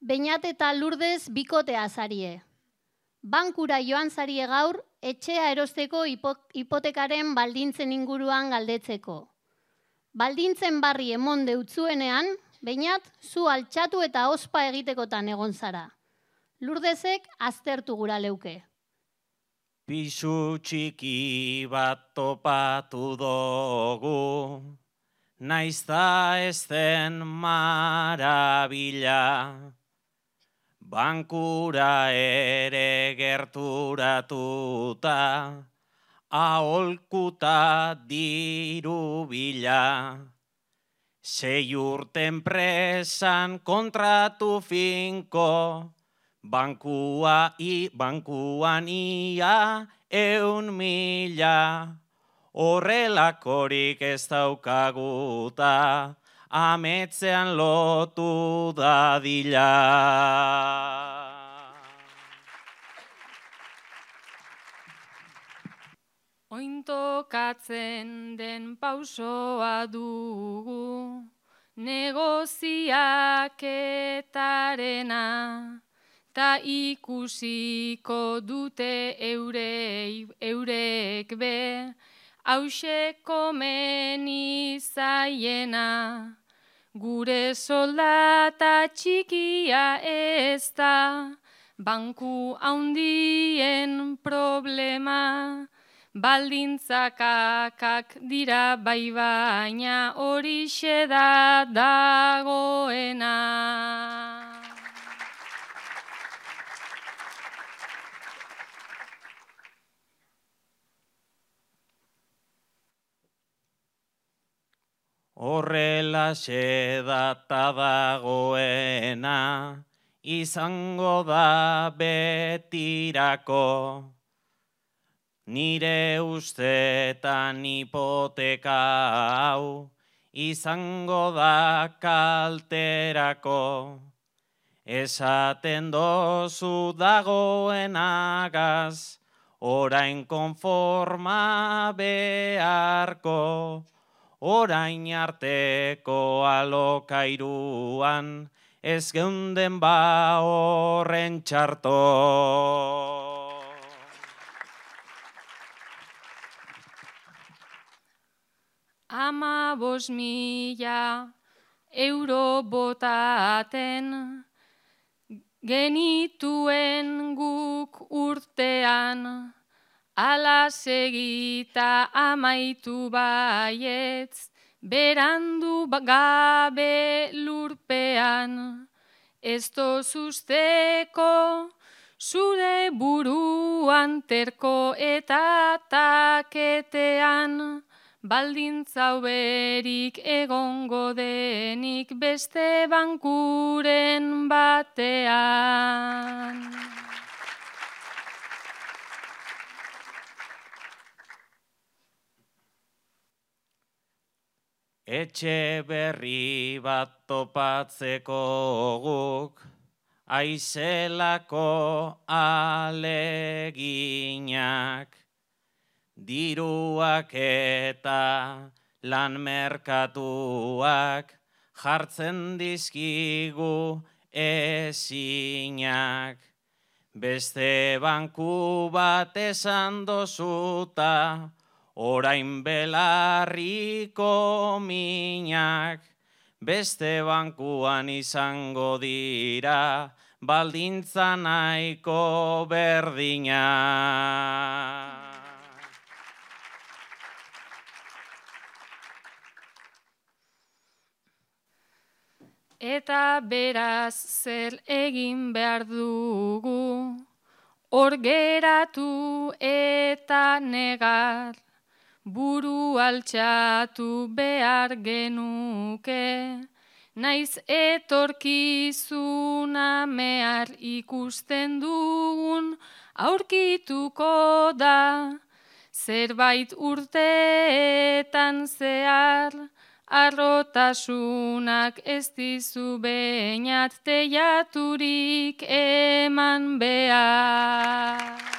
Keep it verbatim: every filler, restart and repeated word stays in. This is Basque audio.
Beñat eta Lurdez bikotea zarie. Bankura joan zarie gaur, etxea erosteko hipotekaren baldintzen inguruan galdetzeko. Baldintzen barri emon deutzuenean, Beñat, zu altxatu eta ospa egitekotan egon zara. Lurdezek aztertu gura leuke. Pisu txiki bat topatu dugu, naizta ez den marabila. Bankura ere gerturatuta, aholkuta diru bila. Sei urte enpresan kontratu finko, bankua i, bankuan ia eun mila. Horrelakorik ez daukaguta, ametzean lotu dadila. Ointokatzen den pausoa dugu, negoziaketarena, ta ikusiko dute eurei, eurek be, hause komeni zaiena. Gure soldata txikia ez da, banku handien problema. Baldintzakakak dira bai baina horixe da dagoena. Horrelaxe data dagoena, izango da betirako. Nire ustetan hipoteka hau, izango da kalterako. Esaten dozu dagoenagaz, orain konforma beharko. Orain arteko alokairuan, ez geunden ba horren txarto. Ama bos mila euro botaten, genituen guk urtean, ala segita amaitu baietz, berandu gabe lurpean, ez dozusteko zure buruan terko eta taketean, baldintza berik egongo denik beste bankuren batean. Etxe berri bat topatzeko guk, aizelako aleginak. Diruak eta lan merkatuak jartzen dizkigu ezinak. Beste banku bat esan dozuta, orain belarriko minak. Beste bankuan izango dira, baldintza nahiko berdinak. Eta beraz zer egin behar dugu, hor geratu eta negar, buru altxatu behar genuke, naiz etorkizuna mehar ikusten dugun aurkituko da, zerbait urteetan zehar, arrotasunak ez dizu Beñat teiaturik eman behar.